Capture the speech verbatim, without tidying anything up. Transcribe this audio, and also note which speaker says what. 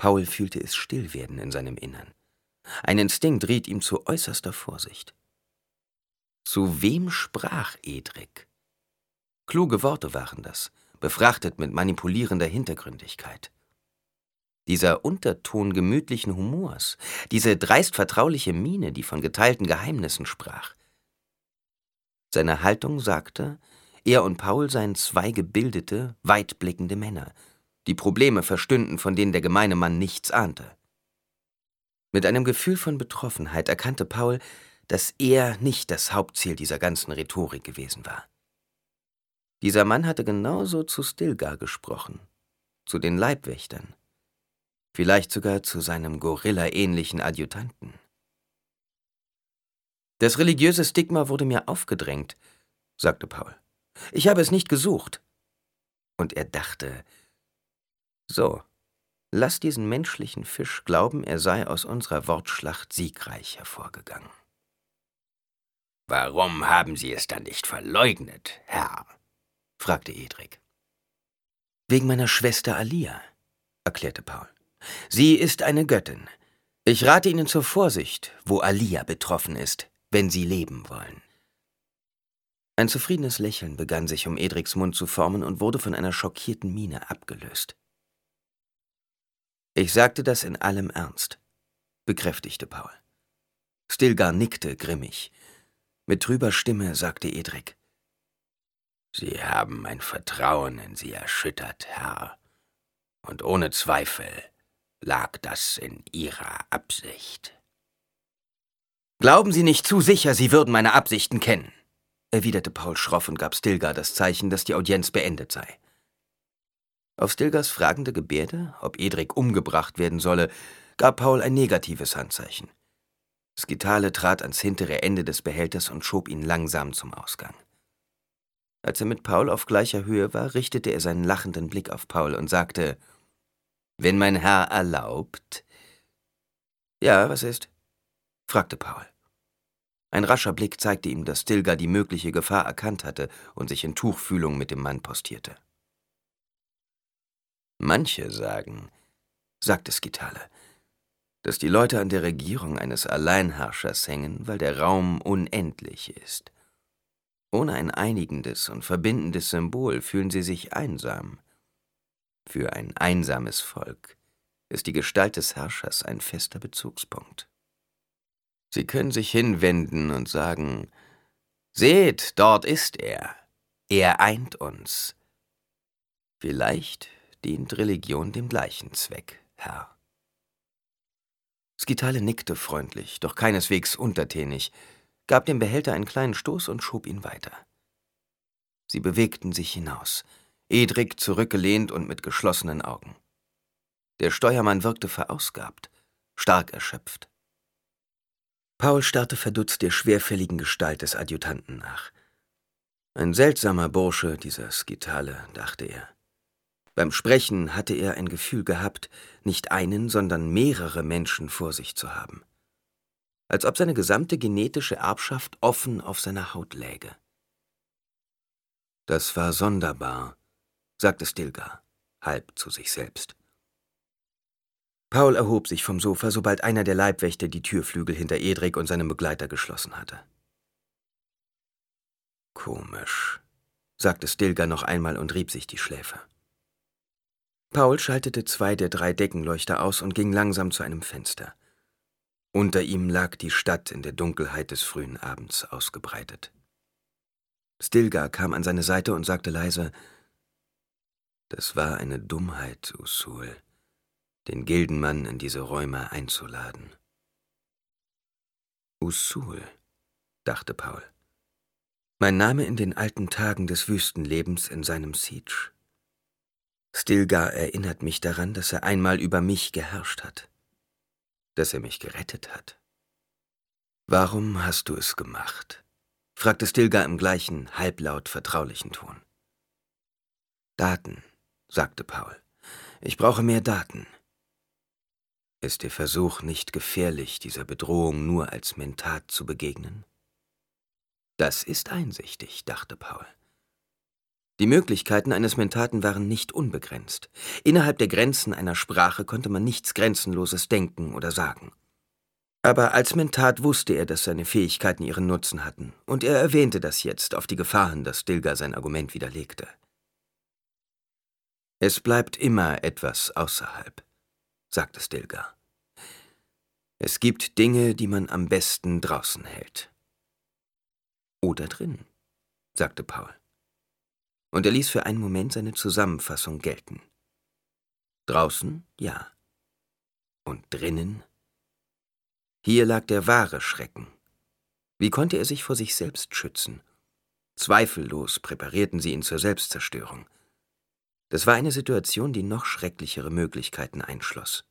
Speaker 1: Paul fühlte es still werden in seinem Innern. Ein Instinkt riet ihm zu äußerster Vorsicht. Zu wem sprach Edric? Kluge Worte waren das, befrachtet mit manipulierender Hintergründigkeit. Dieser Unterton gemütlichen Humors, diese dreist vertrauliche Miene, die von geteilten Geheimnissen sprach. Seine Haltung sagte, er und Paul seien zwei gebildete, weitblickende Männer, die Probleme verstünden, von denen der gemeine Mann nichts ahnte. Mit einem Gefühl von Betroffenheit erkannte Paul, dass er nicht das Hauptziel dieser ganzen Rhetorik gewesen war. Dieser Mann hatte genauso zu Stilgar gesprochen, zu den Leibwächtern, vielleicht sogar zu seinem Gorilla-ähnlichen Adjutanten. »Das religiöse Stigma wurde mir aufgedrängt«, sagte Paul. »Ich habe es nicht gesucht.« Und er dachte, so, lass diesen menschlichen Fisch glauben, er sei aus unserer Wortschlacht siegreich hervorgegangen. »Warum haben Sie es dann nicht verleugnet, Herr?« fragte Edric. »Wegen meiner Schwester Alia«, erklärte Paul. »Sie ist eine Göttin. Ich rate Ihnen zur Vorsicht, wo Alia betroffen ist, wenn Sie leben wollen.« Ein zufriedenes Lächeln begann sich um Edrics Mund zu formen und wurde von einer schockierten Miene abgelöst. »Ich sagte das in allem Ernst«, bekräftigte Paul. Stilgar nickte grimmig. Mit trüber Stimme sagte Edric, »Sie haben mein Vertrauen in Sie erschüttert, Herr. Und ohne Zweifel lag das in Ihrer Absicht.« »Glauben Sie nicht zu sicher, Sie würden meine Absichten kennen«, erwiderte Paul schroff und gab Stilgar das Zeichen, dass die Audienz beendet sei. Auf Stilgars fragende Gebärde, ob Edric umgebracht werden solle, gab Paul ein negatives Handzeichen. Skitale trat ans hintere Ende des Behälters und schob ihn langsam zum Ausgang. Als er mit Paul auf gleicher Höhe war, richtete er seinen lachenden Blick auf Paul und sagte, »Wenn mein Herr erlaubt?« »Ja, was ist?« fragte Paul. Ein rascher Blick zeigte ihm, dass Stilgar die mögliche Gefahr erkannt hatte und sich in Tuchfühlung mit dem Mann postierte. »Manche sagen«, sagte Skitale, »dass die Leute an der Regierung eines Alleinherrschers hängen, weil der Raum unendlich ist. Ohne ein einigendes und verbindendes Symbol fühlen sie sich einsam. Für ein einsames Volk ist die Gestalt des Herrschers ein fester Bezugspunkt. Sie können sich hinwenden und sagen, »Seht, dort ist er. Er eint uns.« Vielleicht dient Religion dem gleichen Zweck, Herr.« Skitale nickte freundlich, doch keineswegs untertänig, gab dem Behälter einen kleinen Stoß und schob ihn weiter. Sie bewegten sich hinaus, Edric zurückgelehnt und mit geschlossenen Augen. Der Steuermann wirkte verausgabt, stark erschöpft. Paul starrte verdutzt der schwerfälligen Gestalt des Adjutanten nach. Ein seltsamer Bursche, dieser Skitale, dachte er. Beim Sprechen hatte er ein Gefühl gehabt, nicht einen, sondern mehrere Menschen vor sich zu haben. Als ob seine gesamte genetische Erbschaft offen auf seiner Haut läge. »Das war sonderbar«, sagte Stilgar, halb zu sich selbst. Paul erhob sich vom Sofa, sobald einer der Leibwächter die Türflügel hinter Edric und seinem Begleiter geschlossen hatte. »Komisch«, sagte Stilgar noch einmal und rieb sich die Schläfe. Paul schaltete zwei der drei Deckenleuchter aus und ging langsam zu einem Fenster. Unter ihm lag die Stadt in der Dunkelheit des frühen Abends ausgebreitet. Stilgar kam an seine Seite und sagte leise, »Das war eine Dummheit, Usul, den Gildenmann in diese Räume einzuladen.« »Usul«, dachte Paul. »Mein Name in den alten Tagen des Wüstenlebens in seinem Siege. Stilgar erinnert mich daran, dass er einmal über mich geherrscht hat, dass er mich gerettet hat. »Warum hast du es gemacht?« fragte Stilgar im gleichen, halblaut vertraulichen Ton. »Daten«, sagte Paul. »Ich brauche mehr Daten.« »Ist der Versuch nicht gefährlich, dieser Bedrohung nur als Mentat zu begegnen?« »Das ist einsichtig«, dachte Paul. Die Möglichkeiten eines Mentaten waren nicht unbegrenzt. Innerhalb der Grenzen einer Sprache konnte man nichts Grenzenloses denken oder sagen. Aber als Mentat wusste er, dass seine Fähigkeiten ihren Nutzen hatten, und er erwähnte das jetzt auf die Gefahr hin, dass Stilgar sein Argument widerlegte. »Es bleibt immer etwas außerhalb«, sagte Stilgar. »Es gibt Dinge, die man am besten draußen hält.« »Oder drin«, sagte Paul. Und er ließ für einen Moment seine Zusammenfassung gelten. Draußen, ja. Und drinnen? Hier lag der wahre Schrecken. Wie konnte er sich vor sich selbst schützen? Zweifellos präparierten sie ihn zur Selbstzerstörung. Das war eine Situation, die noch schrecklichere Möglichkeiten einschloss.